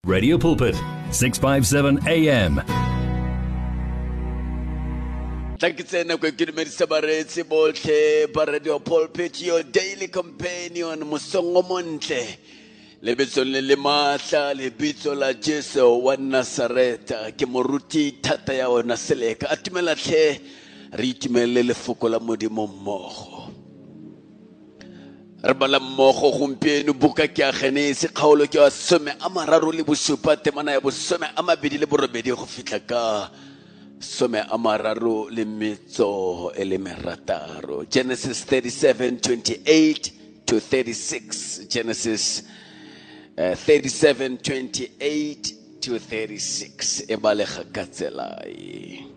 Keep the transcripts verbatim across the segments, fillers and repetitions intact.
Radio Pulpit, six fifty-seven A M. Thank you, Sena. Good Sabarezi Bolte, Radio Pulpit, your daily companion, Musongo Monte. Lebison Lemasa, Lebito la Jeso, Wan Nasareta, Kemoruti, Tataya, or Naseleka, Atimelache, Ritmele Fukola Modimo Moho. Rabala Moho, Humpie, Nubuka Kiahene, Sikaulo, Some Amararu Libusupa, Temana, Some Amabidi Liburabedi, Hofitaka. Some amararu limito elimerataro. Genesis thirty-seven twenty-eight to thirty-six. Genesis uh, thirty-seven twenty-eight to thirty-six. Ebalecha katselai.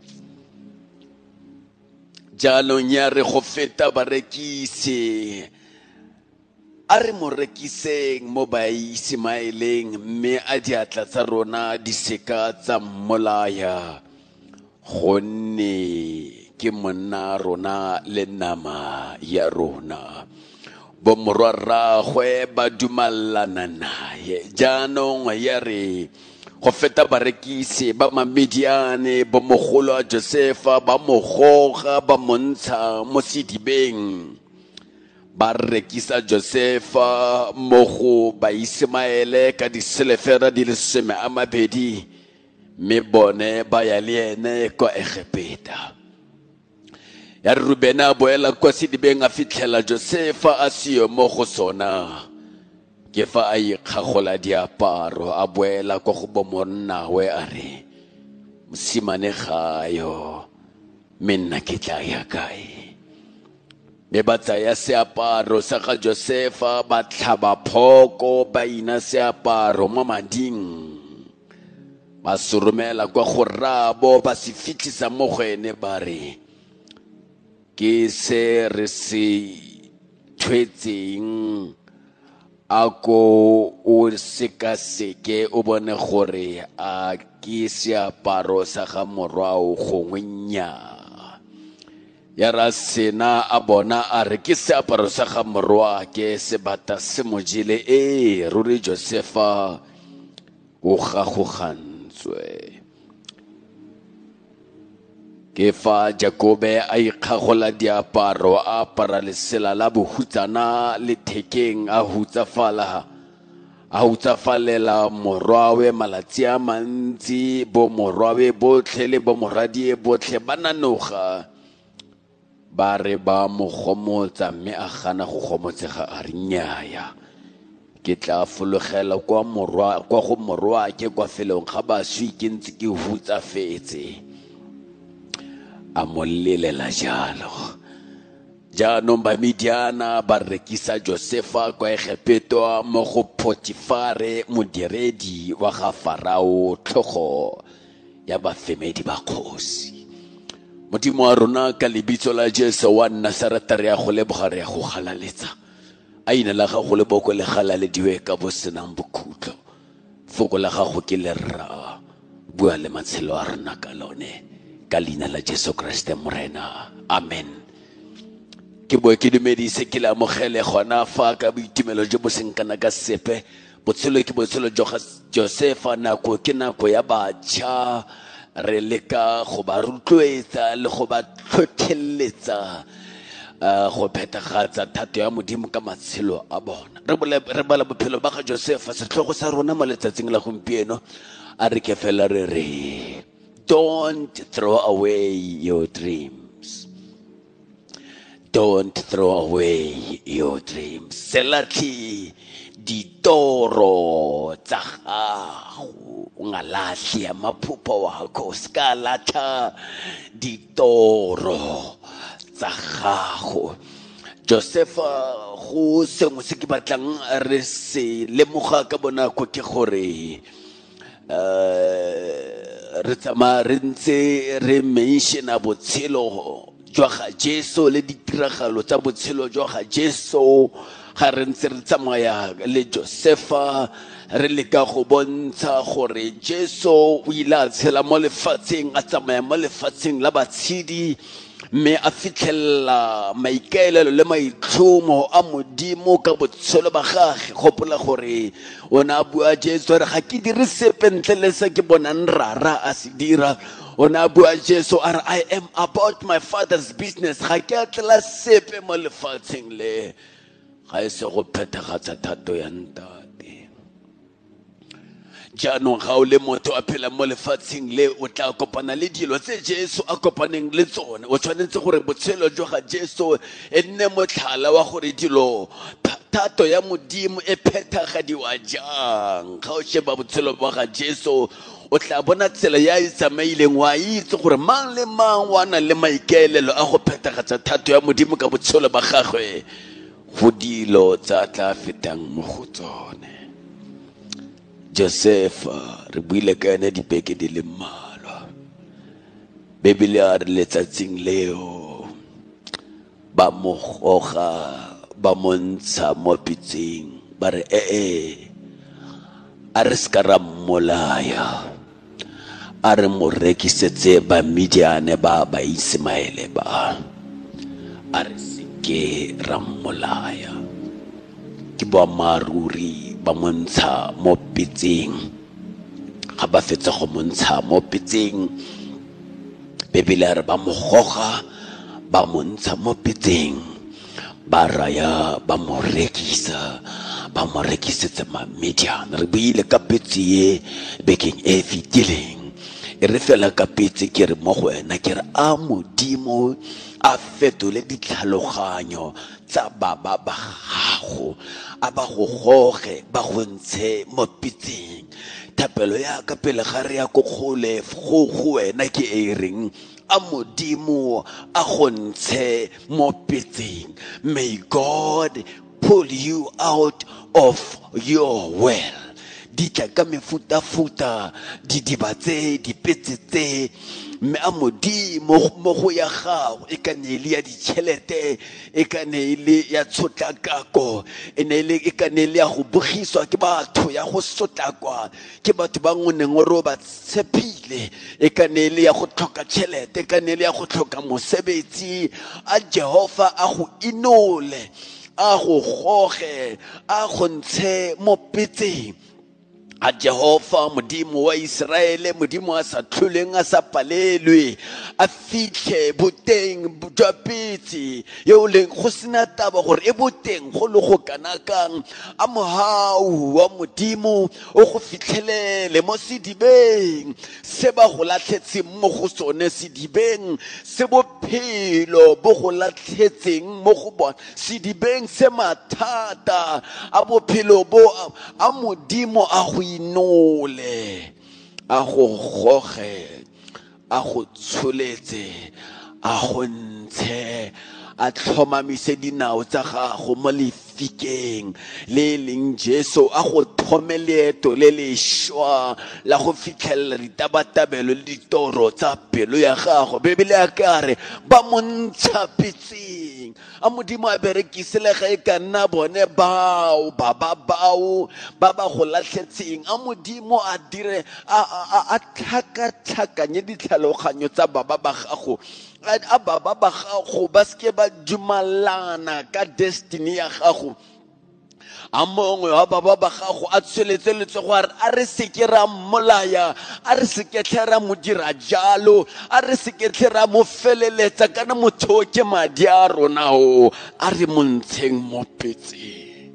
Jalo nyare khofeta barekisi. Are mo rekiseng mo ba isimaileng me adiatla tsa rona diseka tsa molaya. Honne ke monna rona le nama ya rona bo morara gwe ba dumalana naye jaanong ya re go feta barekisi ba mamediane bo mogolo a Josefa ba mogoga ba montsha mo sedibeng ba rekisa Josefa mogo ba Ismaele ka diselefera di le some a mabedi me bone ba ya liene ko Egipeta ya Rubena boela kwa sidibeng a fitlhela Josefa a sio mo go sona ke fa a ikgagola diaparo a boela go go bomonna we a re mosimane gayo me nna ke tla ya kae me ba tsaya seaparo sa ga Josefa ba tlhaba phoko ba ina seaparo mo mading ba surumela kwa go rabo ba se fitlhisa mo go ene ba re ke se re se twetseng a ko o sekaseke o bone gore a ke seaparo sa ga morwao gongwe nnyaa ya ra sena a bona a re ke seaparo sa ga morwa ke sebata se mojile e ruri Josefa o gagogan ke fa Jacobe a ikgagola diaparo a para lesela la bohutsana le thekeng a hutsafala a hutsafalela morwawe malatsi a mantsi bo morwawe botlhe le bo moradie botlhe ba nanoga ba re ba mo gomotsa mme a gana go gomotsega a re nnyaya ke tla fologela kwa morwa kwa go morwa ke kwa felong ga ba swi ke ntse ke hutsa fetse a mollelela jalo jaanong ba Midiana ba rekisa Josefa kwa Egipeta mo go Potifare modiredi wa ga Farao tlhogo ya bafemedi ba kgosi modimo wa rona ka lebitso la Jesu wa Nazareta re a go leboga re a go galaletsa aina la gago le boko le galale diwe ka bo senang bokhutlo foko la gago ke le rra bua le matshelo a rena ka lone ka leina la Jesu Kriste morena amen ke bo ke dumedise ke la mogele gona fa ka boitumelo jo bo senkana ka sepe botshelo ke botshelo jo Josefa nako ke nako ya batjha re leka go ba rutloetsa le go ba tlhotlheletsa go phetagatsa thato ya modimo ka matshelo a bona re bala bophelo ba ga Josefa setlhogo sa rona mo letsatsing la gompieno a re ke fela re re don't throw away your dreams don't throw away your dreams selati ditoro tsa gago ungalahli amaphupho wakho skalatha ditoro tsa gago Josefa go sengwe se ke batlang re se lemoga ka bonako ke gore uh, re tsama re ntse re mention a botshelo jwa ga Jesu le ditiragalo tsa botshelo jwa ga Jesu ga re ntse re tsamaya le Josefa re leka go bontsha gore Jesu o ile a tshela mo lefatsheng a tsamaya mo lefatsheng la batshedi me a fitlhella maikaelelo le maitlhomo a modimo ka botshelo ba gage. Gopola gore o ne a bua Jesu re ga ke dire sepe ntle le se ke bonang rara a se dira. O ne a bua Jesu a re I am about my father's business, ga ke atlela sepe mo lefatsheng le ga e se go phethagatsa thato ya ntate. Jaanong ga o le motho a phela mo lefatsheng le o tla kopana le dilo tse Jesu a kopaneng le tsone. O tshwanetse gore botshelo jwa ga Jesu e nne motlhala wa gore dilo thato ya modimo e phethagadiwa jang. Ga o sheba botshelo ba ga Jesu o tla bona tsela ya e tsamaileng, wa itse gore mang le mang wa na le maikaelelo a go phethagatsa thato ya modimo ka botshelo ba gagwe go dilo tsa tla fetang mo go tsone. Joseph re buile ka ene dibeke di le mmalwa. Bibele a re letsatsing leo ba mo goga ba montsha mo pitseng ba re ee a re ska ra mmolaya, a re mo rekisetse ba Midiane ba ba Ismaele ba, a re seke ra mmolaya. Ke boammaaruri ba montsha mo pitseng. Ga ba fetsa go montsha mo pitseng, Bibele a re ba mo goga ba montsha mo pitseng, ba raya ba mo rekisa ba mo rekisetse ma Midian. Re buile ka pitse ye bekeng e fetileng, e re fela ka pitse ke re mo go wena ke re a modimo a fetole ditlhaloganyo tsa baba ba gago, a ba go goge ba go ntshe mo pitseng. Thapelo ya ka pele ga re ya ko kgole go go wena ke e reng a modimo a go ntshe mo pitseng. May God pull you out of your well. Di tla ka mefuta-futa didibatse dipetse tse me a modimo mo go ya gago, e ka ne le ya ditšhelete, e ka ne le ya tshotlakako, e ne le e ka ne le ya go bogiswa ke batho, ya go sotlakwa ke batho ba ngoneng o re o ba tshepile, e ka ne le ya go tlhoka tšhelete, e ka ne le ya go tlhoka mosebetsi. A Jehova a go inole, a go goge, a go ntshe mo pitseng. A Jehova modimo wa Israele, modimo a sa tlholeng a sa palelwe, a fitlhe boteng jwa pitse yo leng go sena taba gore e boteng go le go kanakang. A mohau wa modimo o go fitlhelele mo sedibeng se ba go latlhetseng mo go sone, sedibeng se bophelo bo go latlhetseng mo go bona, sedibeng se mathata a bophelo bo. A modimo a go inole, a go goge, a go tsholetse, a go ntshe, a tlhomamise dinao tsa gago mo lefikeng le leng Jesu, a go thome leeto le lešwa la go fitlhelela ditabatabelo le ditoro tsa pelo ya gago. Bibele ya ka re ba montsha pitseng. A modimo a berekise le ga e ka nna bone bao baba bao ba ba go latlhetseng, a modimo a dire a tlhakatlhakanye ditlhaloganyo tsa baba ba gago, a baba ba gago ba seke ba dumalana ka destiny ya gago. A mongwe wa baba ba gago a tsweletse letsogo a re a re seke ra mmolaya, a re seke tlhe ra mo dira jalo, a re seke tlhe ra mo feleletsa kana motho ke madi a rona o, a re mo ntsheng mo pitseng.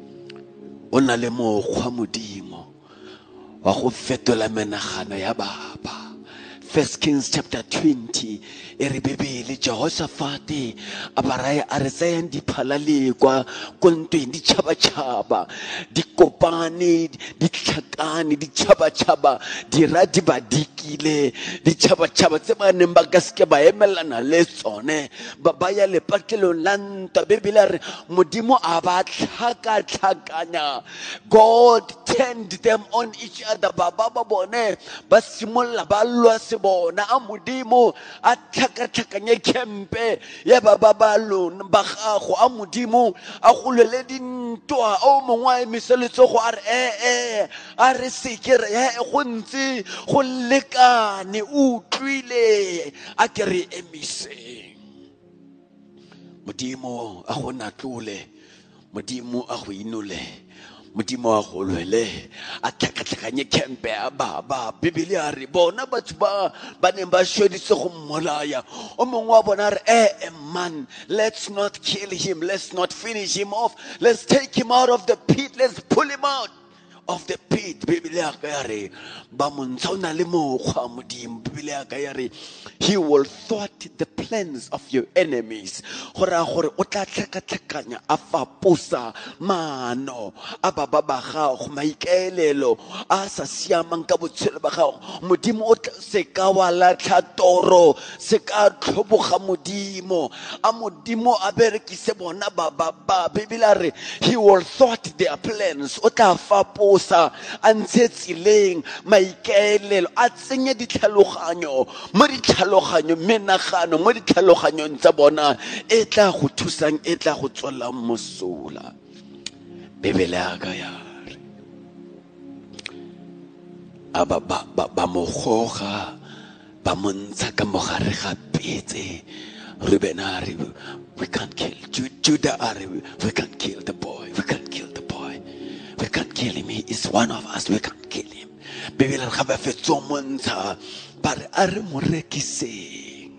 O na le mokgwa modimo wa go fetola menagano ya baba. First Kings chapter twenty, e re Bibele Jehoshaphat a baraya a re tsayang diphalale kwa kontweng di tšhaba-tšhaba, di kopane, di tlhakane, di tšhaba-tšhaba, di ra di ba dikile, di tšhaba-tšhaba tse ba neng ba ka seke ba emelana le tsone, ba ba ya lepatlelong la ntwa. Bibele a re modimo a ba tlhaka-tlhakanya. God turned them on each other. Ba ba ba bone ba simolla ba lwa se bona. A modimo a tlhaka-tlhakanye kempe ya ba ba ba lona ba gago. A modimo a go lwele dintwa. O mongwe a emise letsogo a re eh eh a re seke re he go ntse go lekane, o utlwile, a ke re emiseng. modimo a go natlole, modimo a go inole, modimo a go lwele, a tlhakatlhakanye kempe a baba. Bibele a re bona batho ba ba neng ba shweditse go mmolaya, o mongwe wa bona a re eh man, let's not kill him, let's not finish him off, let's take him out of the pit, let's pull him out of the pit. Bibele ya ka ya re ba montsha o na le mokgwa modimo. Bibele ya ka ya re he will thwart the plans of your enemies, gore a gore o tla tlhakatlhakanya a faposa maano a ba ba ba gago, maikaelelo a sa siamang ka botshelo ba gago. Modimo o se ka wa latlha toro, se ka tlhoboga modimo a modimo a berekise bona ba ba ba. Bibele ya re he will thwart their plans, o tla faposa a ntshe tsileng maikaelelo, a tsenye ditlhaloganyo mo ditlhaloganyo menagano mo ditlhaloganyong tsa bona e tla go thusang, e tla go tswela mosola. Bibele ya ka ya re a ba ba ba mogoga ba montsha ka mogare ga petse. Reuben a re we can't kill. Judah a re we can't kill the boy, we can't kill the boy, we can't kill him, he is one of us, we can't kill him. Bibele re ga ba fetso montsha ba re a re mo rekiseng.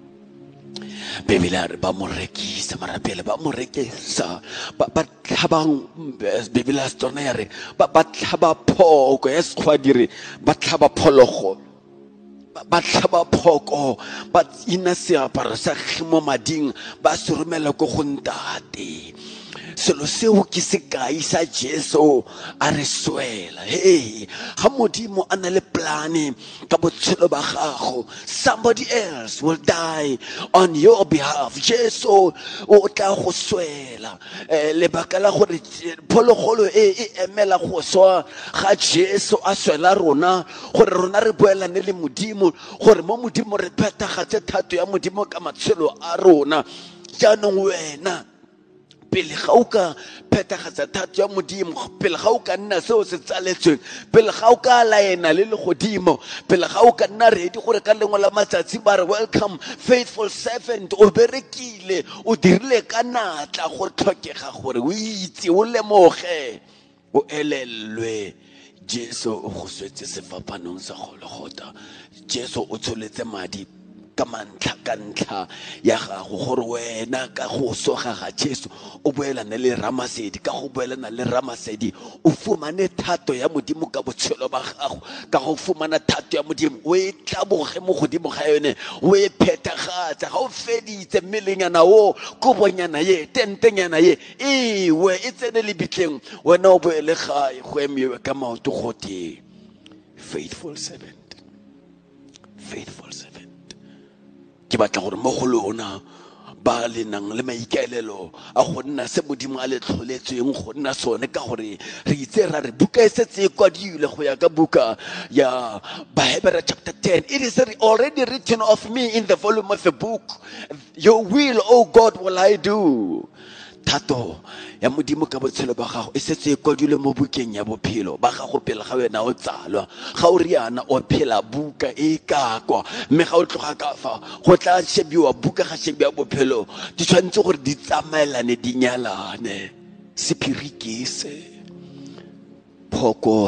Bibele a re ba mo rekisa, mara pele ba mo rekisa ba ba tlhabang. Bibele a tsona ya re ba ba tlhaba phoko ya sekgwa dire ba tlhaba phologo, ba tlhaba phoko ba ina seaparo sa mo mading ba se romela go go ntate. Selo seo ke sekai sa Jesu a re swela. Hey, ga modimo a na le plane ka botshelo ba gago, somebody else will die on your behalf. Jesu o tla go swela. Lebaka la gore phologolo e emela go swa ga Jesu a swela rona, gore rona re boelane le modimo, gore mo modimo re phetagatse thato ya modimo ka matshelo a rona. Jaanong wena pele ga o ka phetagatsa thato ya modimo, pele ga o ka nna seo se tsaletsweng, pele ga o ka laena le le godimo, pele ga o ka nna ready gore ka lengwe la matsatsi ba re welcome faithful servant, o berekile, o dirile ka natla, gore tlhokega gore o itse o lemoge o elelwe. Jesu o go swetse sefapanong sa Golgotha. Jesu o tsholetse madi ka mantla ka ntlha ya gago, gore wena ka go soga ga Jesu o boelane le Ramasedi, ka go boelana le Ramasedi o fumane thato ya modimo ka botshelo ba gago. Ka go fumana thato ya modimo o e tlaboge mo godimo ga yone, o e phetagatsa. Ga o feditse mmelengana o kobonyana ye tentenyana ye ewe e tsene le bitleng, wena o boele gae go emiwe ka maoto gote faithful servant, faithful servant. Ke batla gore mo go lona ba le nang le maikaelelo a go nna se modimo a le tlholetsweng go nna sone, ka gore re itse ra re buka e setse e kwadilwe go ya ka buka ya Bahebera chapter ten. It is already written of me in the volume of the book, your will, oh God, will I do. Thato ya modimo ka botshelo ba gago e setse e kwadilwe mo bukeng ya bophelo ba gago pele ga wena o tsalwa. Ga o riana o phela buka e ka kwa, mme ga o tloga ka fa go tla shebiwa buka ga shebiwa bophelo di tshwanetse gore di tsamaelane di nyalane. Sepirikise phoko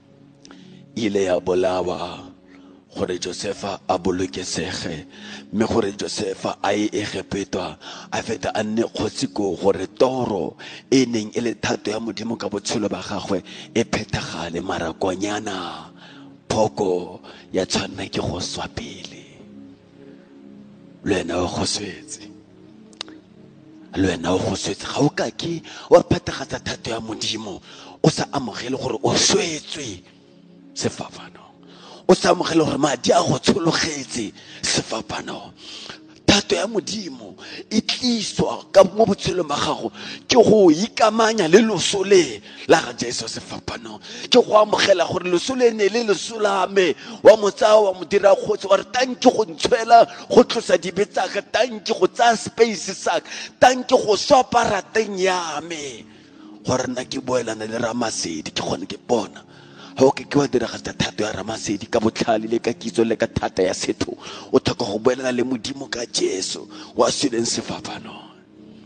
ile ya bolawa gore Josefa a bolokesege, mme gore Josefa a e egepetwa a feta a nne kgotsiko, gore toro e neng e le thato ya modimo ka botshelo ba gagwe e phethagale. Marakonyana phoko ya tshwanna ke go swa pele. Lwena o go swetse, lwena o go swetse. Ga o ka ke wa phetagatsa thato ya modimo o sa amogele gore o swetswe sefapano, o sa amogele gore madi a go tshologetse sefapano. Thato ya modimo e tliswa ka mo botshelong ba gago ke go ikamanya le losole la ga Jesu sefapano, ke go amogela gore losole ne le losolame, wa motsa wa mo dira kgotsi, wa re tanke go ntshwela go tlosa dibetsaka, tanke go tsaya space saka, tanke go sopa rateng ya me, gore nna ke boelana le Ramasedi ke gone ke bona. Ga o ke ke wa diragatsa thato ya Ramasedi ka botlhale le ka kitso le ka thata ya setho, o tlhoka go boelana le modimo ka Jesu wa sweleng sefapano.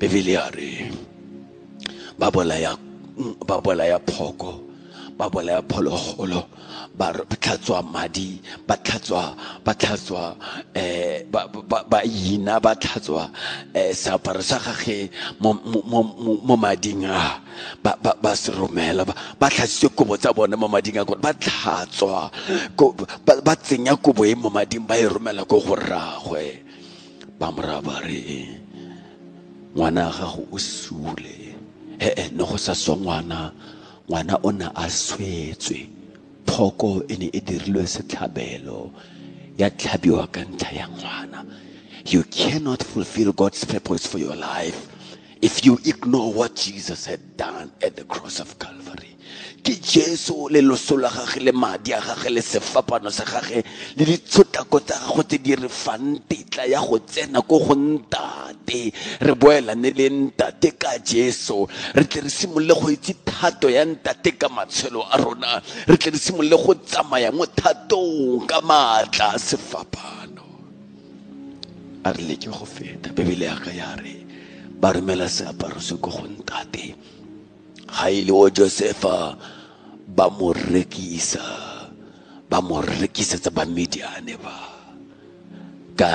Bebele ya re ba bolaya ba bolaya phoko, ba bolaya phologolo, ba tlhatswa madi, ba tlhatswa ba tlhatswa eh ba ba ina ba tlhatswa eh seaparo sa gage mo mo mading a ba ba se romela ba tlhatswe kobo tsa bona mo mading a ba tlhatswa ba tsenya kobo e mo mading ba e romela go go rragwe ba mora ba re ngwana ga go o sule eh no go sa so ngwana ngwana ona a swetswe phoko ene e dirilwe setlhabelo ya tlhabiwa ka ntlha ya ngwana. You cannot fulfill God's purpose for your life if you ignore what Jesus had done at the cross of Calvary. Ke Jesu le loso la gage le madi a gage le sefapano sa gage le ditshotako tsa gago tse di re fang tetla ya go tsena ko go ntate re boela ne le ntate ka Jesu re tle re simololle go itse thato ya ntate ka matshelo a rona re tle re simololle go tsamaya mo thatong ka maatla a sefapano a re le ke go feta Bebele ya ka ya re ba romela seaparo se go go ntate ga ile o Josefa ba mo rekisa ba mo rekisetsa ba Midiane ba ka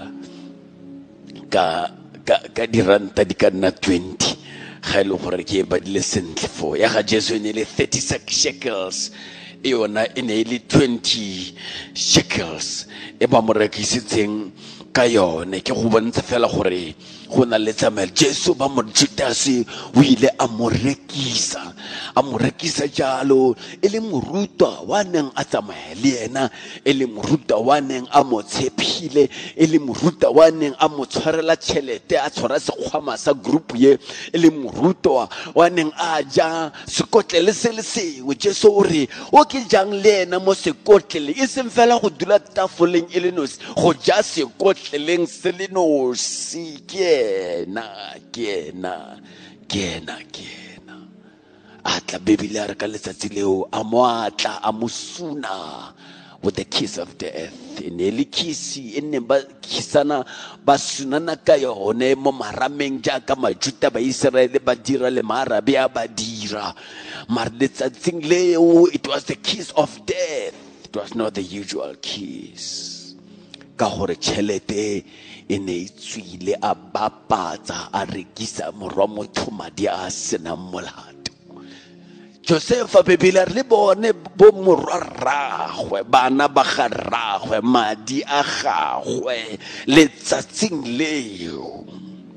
ka ka ka diranta di ka nna twenty ga ile gore ke ba dile sentle fo ya ga Jesu ne le thirty-six shekels e yona e ne le twenty shekels e ba mo rekisitseng ka yone ke go bontsha fela gore go na le tsamel Jesu ba mo Judase o ile a mo rekisa a mo rekisa jalo e le morutwa wa neng a tsamaya le yena e le morutwa wa neng a mo tshepile e le morutwa wa neng a mo tshwarela tšhelete a tshwara sekgwama sa group ye e le morutwa wa neng a ja sekotlele se le sengwe Jesu o re o ke jang le yena mo sekotlele e seng fela go dula tafoleng e le nosi go ja sekotleleng se le nosi kena kena kena kena atla Bebele ya re ka letsatsi leo a mo atla a mo suna with the kiss of death ne le kisi ene ba kisana ba sunana ka yone mo marameng jaaka Majuda ba Israele ba dira le Maarabe a ba dira mar letsatsing leo it was the kiss of death, it was not the usual kiss ka gore tšhelete e ne e tswile a bapatsa a rekisa morwa motho madi a senang molato. Josefa Bebele le bone bo morwa rragwe bana ba ga rragwe madi a gagwe letsatsing leo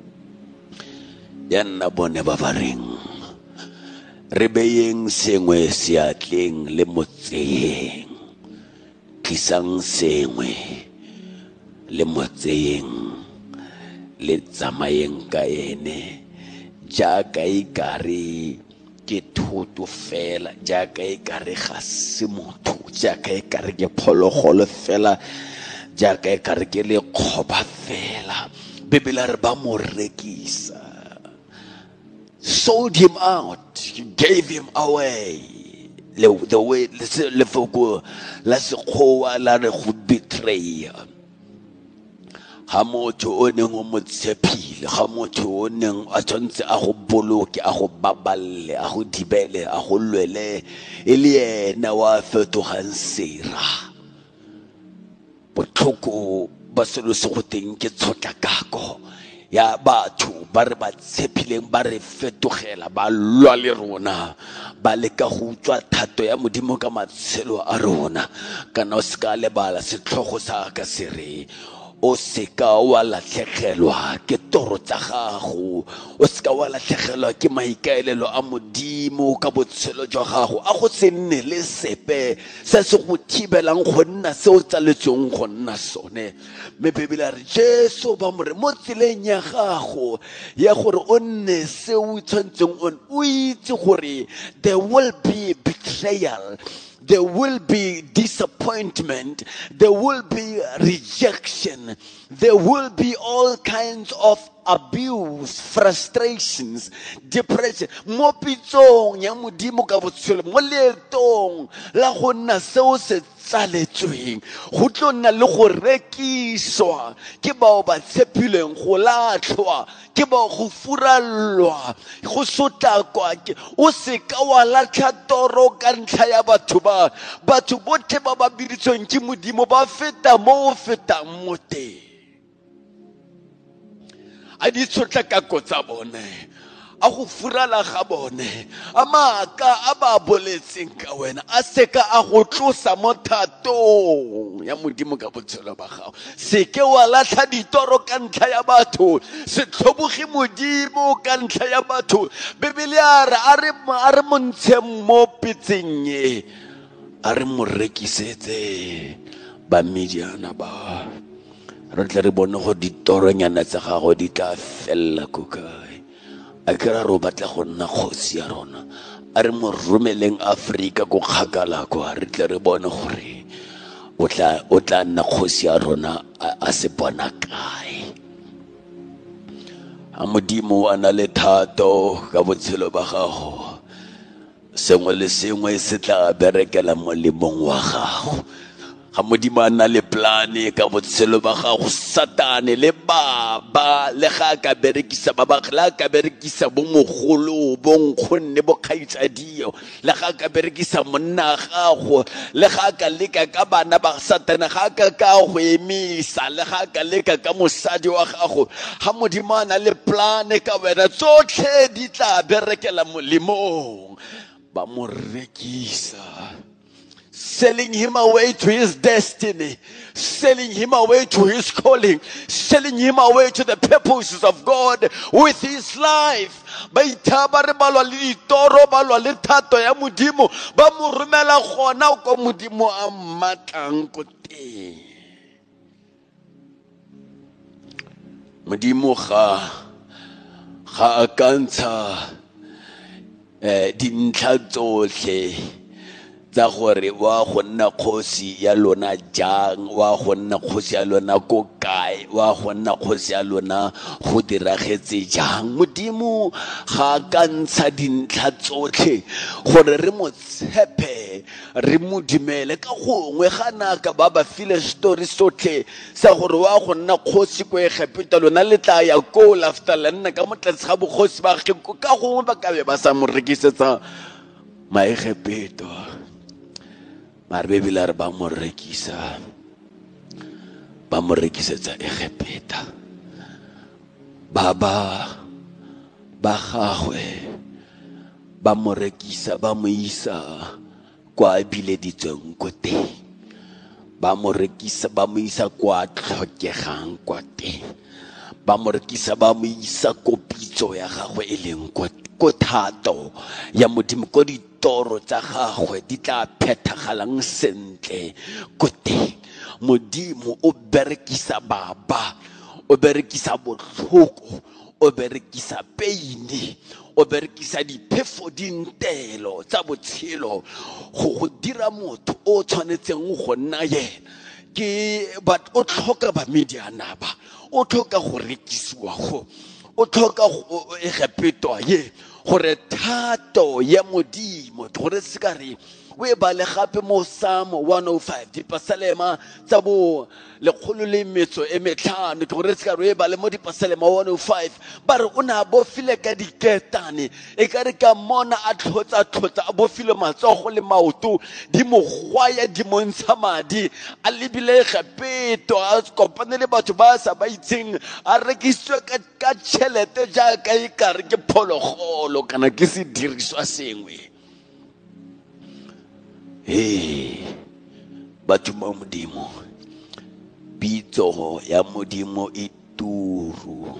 ya nna bone ba ba reng re beyeng sengwe seatleng le motseyeng tlisang sengwe le motseyeng le tsamayeng ka ene jaaka ikare ke thoto fela jaaka ikare ga se motho jaaka ikare ke phologolo fela jaaka ikare ke le kgoba fela. Bebele re ba mo rekisa, sold him out, gave him away. Le the way le foko la sekgowa la re go betray ga motho o neng o mo tshepile ga motho o neng a tshwantse a go boloke a go baballe a go dibele a go lwele e le ena wa fetogang sera botlhoko ba selo se go teng ke tshotlakako ya batho ba re ba tshepileng ba re fetogela ba lwa le rona ba leka go utswa thato ya modimo ka matshelo a rona kana o se ka lebala setlhogo sa ka se re o seka wa latlhegelwa ke toro tsa gago o seka wa latlhegelwa ke maikaelelo a modimo ka botshelo jwa gago a go se nne le sepe se se go thibelang go nna se o tsaletsweng go nna sone. Me Bebele a re Jesu ba mo re mo tseleng ya gago ya gore o nne se o tshwantseng o itse gore there will be betrayal, there will be disappointment, there will be rejection, there will be all kinds of abuse, frustrations, depression. Mo pitsong ya modimo ka botshelo mo leetong la go nna seo se tsaletsweng go tlo nna le go rekiswa ke bao ba tshepileng go latlhwa ke bao go furallwa go sotlakwa o se ka wa latlha toro ka ntlha ya batho ba batho botlhe ba ba biditsweng ke Modimo ba feta mo o fetang mo teng a di tshotlakako tsa bone a go furala ga bone a maaka a ba boletseng ka wena a seka a go tlosa mo thatong ya Modimo ka botshelo ba gago se ke wa latlha ditoro ka ntlha ya batho se tlhoboge Modimo ka ntlha ya batho Bibele a re a re montshe mo pitseng e a re mo rekisetse ba Midiana ba re tle re bone go ditoronyana tsa gago di tla fella ko kae a kera ro batla go nna kgosi ya rona a re mo romeleng Afrika go kgakala ko re tle re bone gore o tla o tla nna kgosi ya rona a se bona kae a Modimo a na le thato ka botshelo ba gago sengwe le sengwe se tla berekela molemong wa gago ga Modimo a na le plane ka botshelo ba gago Satane le baba le ga ka berekisa baba la ka berekisa bo mogolo bo nkgonne bo kgaitsadio le ga ka berekisa monna gago le ga ka leka ka bana ba Satane ga ka ka go emisa le ga ka leka ka mosadi wa gago ga Modimo a na le plane ka wena tsotlhe di tla berekela molemong ba mo rekisa selling him away to his destiny, selling him away to his calling, selling him away to the purposes of God with his life. Baitaba re balwa le ditoro balwa le thato ya Modimo ba mo romela gona ko Modimo a mmatlang ko teng. Modimo ga ga akantsha eh dintlha tsotlhe tsa gore wa go nna kgosi ya lona jang wa go nna kgosi ya lona ko kae wa go nna kgosi ya lona go diragetse jang Modimo ga ka ntsha dintlha tsotlhe gore re mo tshepe re mo dimele ka gongwe ga naka ba ba file story sotlhe sa gore wa go nna kgosi ko Egepeta lona le tla ya ko lafta la nna ka motlatsi ga bokgosi ba ge ka gongwe ba ka be ba sa mo rekisetsa ma Egepeta mare Bibele re ba mo rekisa ba mo rekisetsa Egepeta baba ba gagwe ba mo rekisa ba mo isa kwa bileditsweng ko teng ba mo rekisa ba mo isa kwa tlhokegang kwa teng ba mo rekisa ba mo isa ko pitso ya gagwe e leng ko ko thato ya Modimo ko ditoro tsa gagwe di tla phethagalang sentle ko teng Modimo o berekisa baba o berekisa botlhoko o berekisa peine o berekisa diphefo dintelo tsa botshelo go go dira motho o tshwanetseng go nna yena ke but o tlhoka ba Midiana ba o tlhoka go rekisiwa go o tlhoka go Egepeta ye gore thato ya Modimo gore se ka re o e bale gape mo Psalm one oh five dipasalema tsa bo lekgolo le metso e metlhano gore se ka re o e bale mo dipasalema one oh five ba re o na bofile ka diketane e ka re ka mona a tlhotsa tlhotsa a bofile matsogo le maoto di mogwaya di montsha madi a lebile Egepeta a kopane le batho ba sa ba itseng a rekiswa ka ka tšhelete jaaka e ka re ke phologolo kana ke se diriswa sengwe hey batho ba Modimo pitso ya Modimo e turu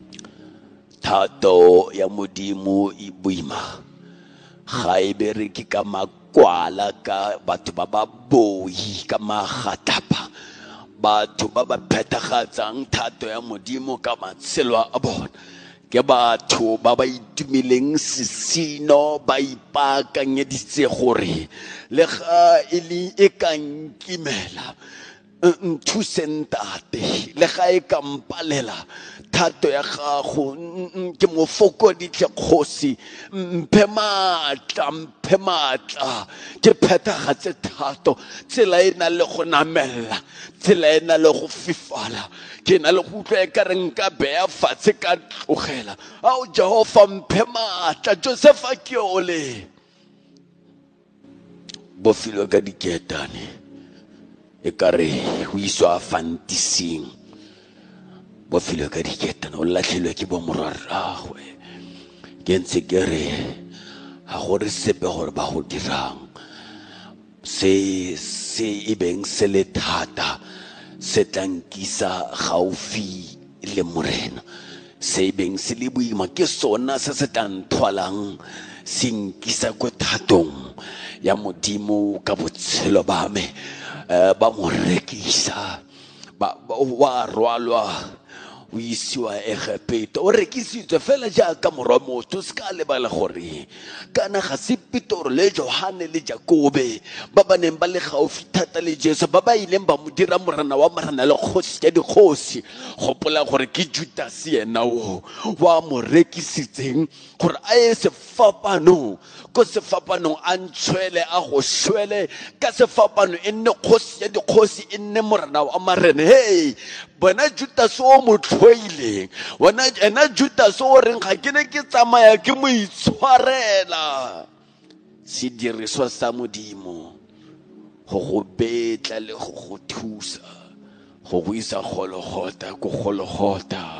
thato ya Modimo e boima ga e bereke ka makwala ka batho ba ba boi ka magatapa batho ba ba phethagatsang thato ya Modimo ka matshelo a bona ke batho ba ba itumeleng sesino ba ipaakanyeditse gore le ga e le e ka nkimela nthuse ntate le ga e ka mpalela thato ya gago ke mo fokoditse kgosi mphe maatla mphe maatla ke phethagatse thato tsela e na le go namella tsela e na le go fifala ke na le go utlwa e ka re nka beya fatshe ka tlogela ao Jehova mphe maatla Josefa ke ole bofilwe ka diketane e ka re o iswa fantasing bofilwe ka diketane o latlhilwe ke bo morwarragwe ke ntse ke re ga gore sepe gore ba go dirang se se e beng se le thata se tankisa gaufi le morena se e beng se le boima ke sona se se tanthwalang se nkisa ko thatong ya modimo ka botshelo ba me ba mo rekisa ba wa rwalwa o isiwa Egepeta o rekisitswe fela jaaka morwa motho se ka lebala gore kana ga se Petro le Johane le Jakobe ba ba neng ba le gaufi thata le Jesu ba ba ileng ba mo dira morana wa marana le kgosi ya dikgosi gopola gore ke Judas yena o wa mo rekisitseng gore a ye sefapano ko sefapanong a ntshwele a go shwele ka sefapano e nne kgosi ya dikgosi e nne morana wa marene hey bona Judas o mo tlhoileng wena ena Judas o reng ga ke ne ke tsamaya ke mo itshwarela se diriswa sa modimo go go betla le go go thusa go go isa gologota go gologota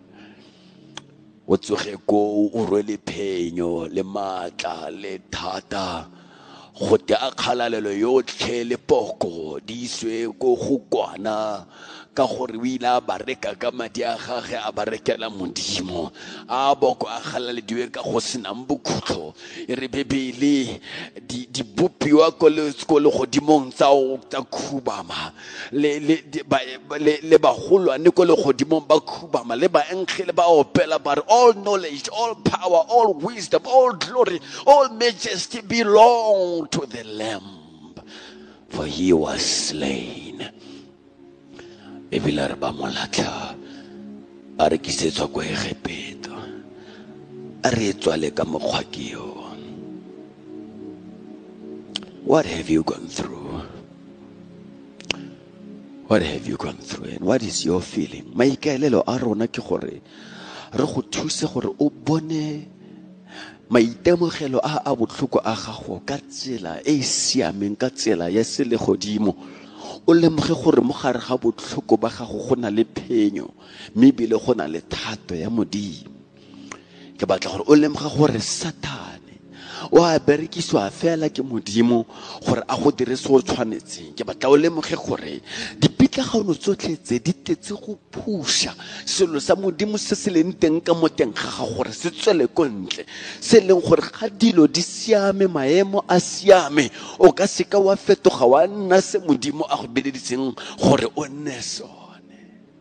o tsoge ko o rwele phenyo le matla le thata go te akgalalelo yotlhe le poko di iswe ko go kwana ka gore o ile a bareka ka madi a gage a barekela modimo a boko a galalediwe ka go senang bokhutlo e re bebele di di bopiwa ko le ko le godimong tsa o tsa khubama le le le ba golwane ko le godimong ba khubama le ba engele ba opela ba all knowledge all power all wisdom all glory all majesty belong to the Lamb for he was slain. Ebile ba molatla a re kisetswa ko Egepeta a re tswale ka mokgwa ke yo. What have you gone through? What have you gone through and what is your feeling? Maikaelelo a rona ke gore re go thuse gore o bone maitemogelo a a botlhoko a gago ka tsela e siameng ka tsela ya sele godimo o lemoge gore mo gare ga botlhoko ba gago go na le phenyo mme bile go na le thato ya modimo ke batla gore o lemoge gore Satane o a berekiswa fela ke modimo gore a go dire se o tshwanetseng ke batla o lemoge gore dipitlagano tsotlhe tse di tetse go phusha selo sa modimo se se leng teng ka mo teng ga ga gore se tswele ko ntle se leng gore ga dilo di siame maemo a siame o ka seka wa fetoga wa nna se modimo a go beleditseng gore o nne sone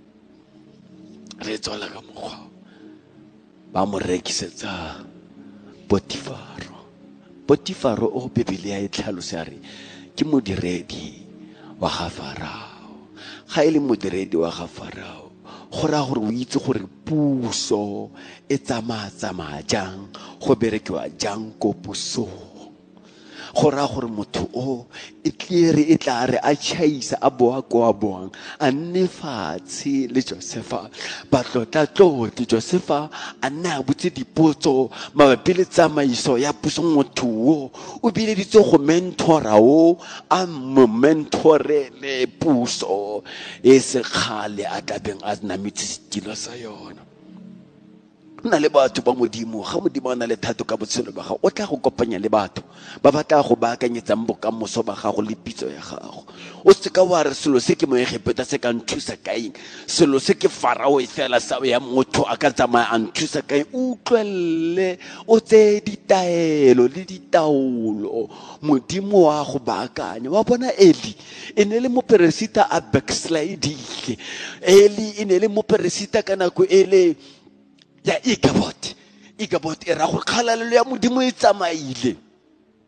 re tswala ka mokgwa ba mo rekisetsa Potifaro Potifaro o Biblia e tlhalosa re ke modiredi wa ga Farao ga ile modiredi wa ga Farao go ra gore o itse gore puso e tsamaya tsamaya jang go berekiwa jang ko pusong go ra gore motho o e tlere e tla re a chaisa a boa ko a boang a nne fatshe le Josefa ba tlotla tloti Josefa a nna a botse dipotso mabapi le tsamaiso ya puso motho o o bileditse go mentora o a mo mentore le puso e se khale a tabeng a namitse setilo sa yona na le batho ba modimo ga modimo na le thato ka botshelo ba gago o tla go kopanya le batho ba batla go baakanyetsang bokamoso ba gago le pitso ya gago o se ka wa re selo se ke mo Egepeta se ka nthusa kaeng selo se ke Farao e fela sa ya motho a ka tsamaya a nthusa kaeng utlwelle o tse ditaelo le ditaolo modimo wa go baakanya wa bona Eli e ne le moperesita a backslide Eli e ne le moperesita ka nako ele ya Ichabod Ichabod e ra go khalalelo ya modimo e tsamaile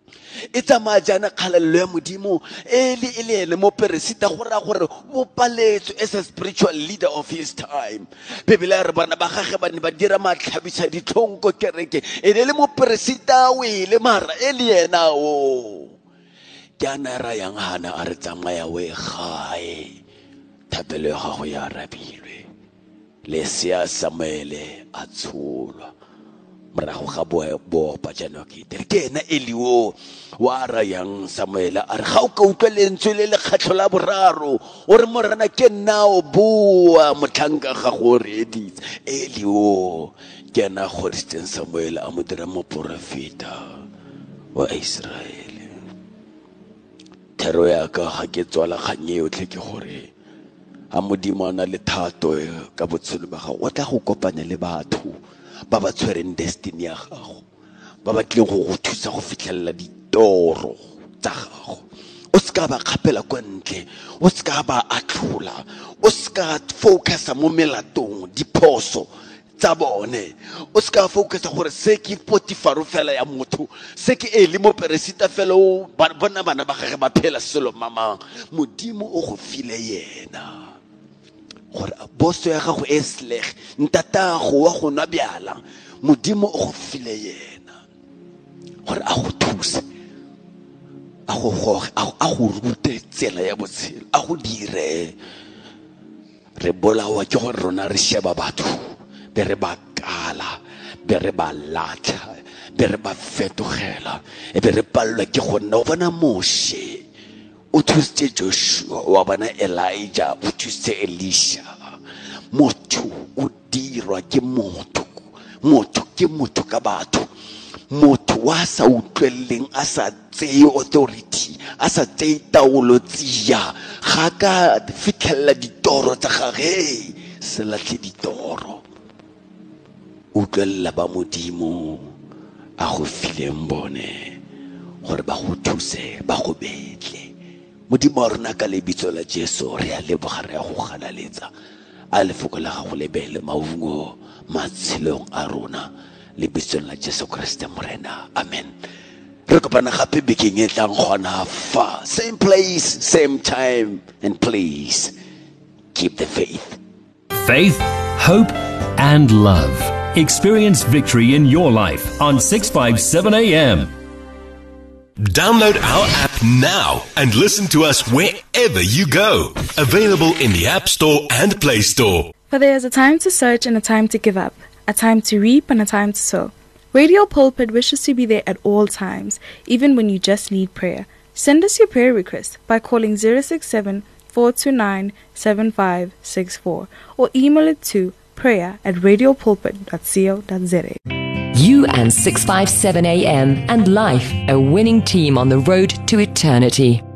e tsamaya jana kgalalelo ya modimo ele e le ene moperesita go raya gore o paletswe as a spiritual leader of his time. Bebele re bana ba gage ba ne ba dira matlhabisa ditlhonko kereke e ne le moperesita o ile mara e le ena o ke ana ra yang hana a re tsamaya we gae thapelo ya gago ya rabilwe le sia Samuele a tsholwa morago ga bopa jana ke tere ke ena Eliwo wa ra yang Samuele a re ga o ka utlwa lentswe le le kgatlho la boraro o re morana ke nna o bua motlhanka ga go reditse Eliwo ke ena goditseng Samuele a mo dira moprofeta wa Israele. Thero ya ka ga ke tswala kganye yotlhe ke gore a modimo a na le thato ka botshelo ba gago o tla go kopanya le batho ba ba tshwereng destiny ya gago ba ba tlileng go go thusa go fitlhelela ditoro tsa gago. O ska ba kgapela kwa ntle, o ska ba atlhola, o ska focusa mo melatong diphoso tsa bone, o ska focusa gore se ke Potifaro fela ya motho, se ke Eli moperesita fela o bona bana ba gage ba phela selo mama. Modimo o go file yena gore boso ya gago e slege ntatago wa go nwa bjala, modimo o go file yena gore a go thuse, a go goge, a go rute tsela ya botshelo, a go dire. Re bolawa ke gore rona re sheba batho be re ba kala, be re ba latlha, be re ba fetogela, e be re palelwa ke go nna o bona Moshe o thusitse Joshua, wa bona Elijah o thusitse Elisha. Motho o dirwa ke motho, motho ke motho ka batho, motho wa sa utlweleng a sa tseye authority, a sa tseye taolo tsia ga ka fitlhelela ditoro tsa gage se latlhe ditoro. Utlwelela ba modimo a go fileng bone gore ba go thuse, ba go betle. Modimo wa rona ka lebitso la Jesu re a leboga, re a go galaletsa a lefoko la gago le beele maungo matshelong a rona lebitsong la Jesu Kriste morena, amen. Re kopana gape bekeng e tlang gona fa, same place, same time and place. Keep the faith. Faith, hope, and love. Experience victory in your life on six fifty-seven A M. Download our app now and listen to us wherever you go. Available in the App Store and Play Store. For there is a time to search and a time to give up, a time to reap and a time to sow. Radio Pulpit wishes to be there at all times, even when you just need prayer. Send us your prayer request by calling zero six seven, four two nine, seven five six four or email it to prayer at radiopulpit dot co dot za. You and six fifty-seven A M and life, a winning team on the road to eternity.